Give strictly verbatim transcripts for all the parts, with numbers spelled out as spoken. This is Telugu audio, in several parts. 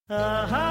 ఆహా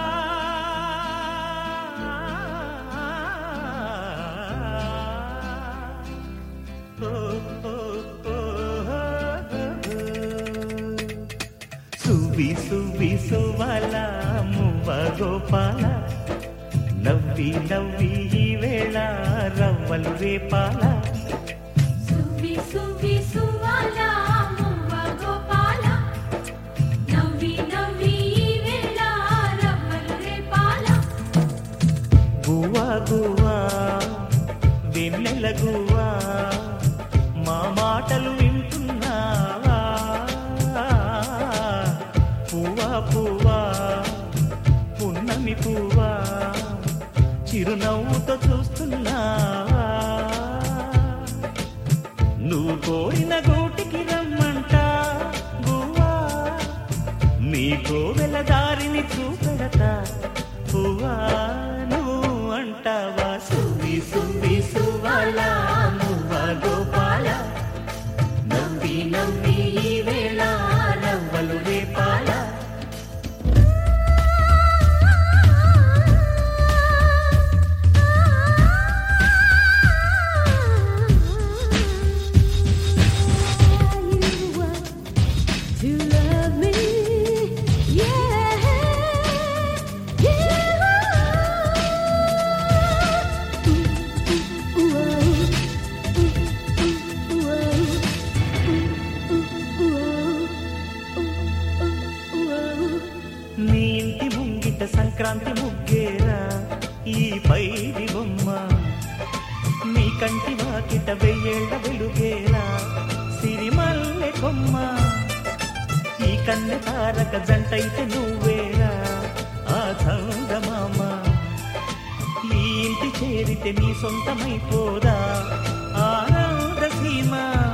సువి సువి సువల మువ్వ గోపాల నవ్వి నవ్వి ఈ వేళ రవ్వలు రేపాల సువి సువి సువల మువ్వ గోపాల నవ్వి నవ్వి ఈ వేళ రవ్వలు రేపాల గువ్వా గువ్వా వెన్నెల గువ్వా మా మాటలు వింటున్నావా పువ్వా పువ్వా పున్నమి పువ్వా చిరునవ్వుతో చూస్తున్నావా నువ్వు కోరిన గూటికి రమ్మంట గువ్వా నీ కోవెల దారిని చూపెడతా పువ్వా నువ్వు అంటావా సువి సువి సువాల మువ్వ గోపాల నవ్వి నవ్వి ఈ వేళ రవ్వలు రేపాల నీ ఇంటి ముంగిట సంక్రాంతి ముగ్గేరా ఈ పైడి బొమ్మ నీ కంటి వాకిట వెయ్యేళ్ల వెలుగేరా సిరిమల్లె కొమ్మ ఈ కన్నె తారక జంటైతే నువ్వేరా ఆ చందమామ ఈ ఇంటి చేరితే నీ సొంతమైపోదా ఆనంద సీమ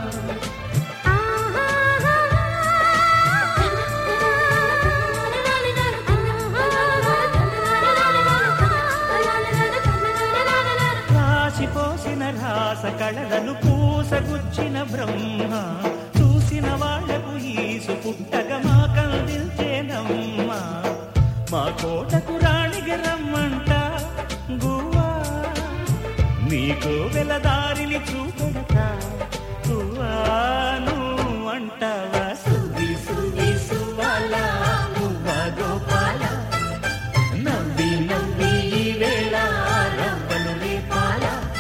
పోసిన రాస కళలను పూసగుచ్చిన బ్రహ్మ చూసిన వాళ్లకు ఈసు పుట్టగా మా కందిల్చేనమ్మ మా కోటకు రాణికి రమ్మంట గువ్వా నీకు వెలదారిని చూపెడతా గువ్వా నువ్వు అంటావా సువి సువి సువాల మువ్వ గోపాల నవ్వి నవ్వి ఈ వేళ రవ్వలు రేపాల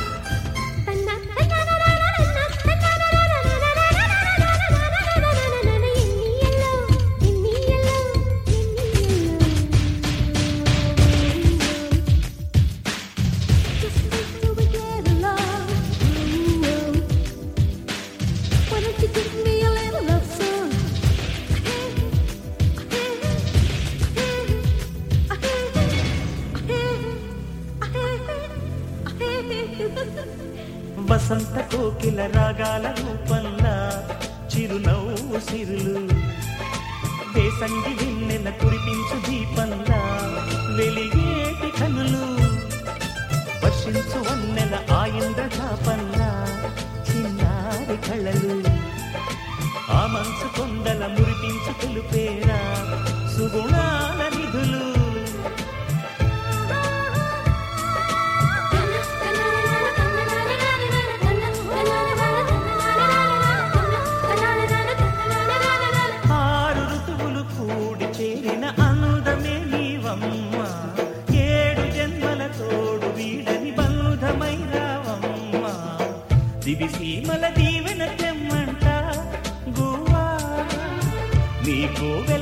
వసంత కోకిల రాగాల రూపంలా చిరునవ్వు సిరులు వేసంగి వెన్నెల కురిపించు దీపంలా వెలిగేటి కనులు వర్షించు వన్నెల ఆయింద్ర చాపంలా చిన్నారి కళలు ఆ మనసు కొండల మురిపించు తెలుపేరా సుగుణాల నిధులు చేరిన అందమే నీవమ్మ ఏడు జన్మల తోడు వీడని బంధమై రావమ్మ దివిసీమల దీవెన తెమ్మంట గువ్వా నీకు